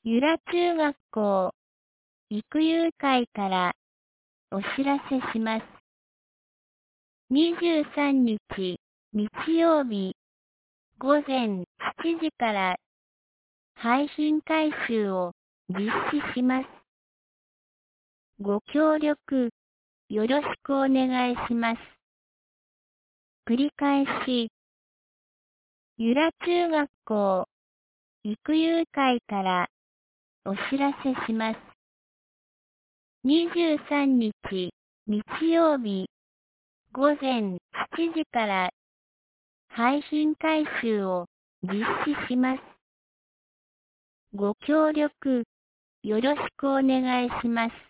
由良中学校育遊会からお知らせします。23日日曜日午前7時から配信回収を実施します。ご協力よろしくお願いします。繰り返し、由良中学校育遊会からお知らせします。23日日曜日午前7時から配信回収を実施します。ご協力よろしくお願いします。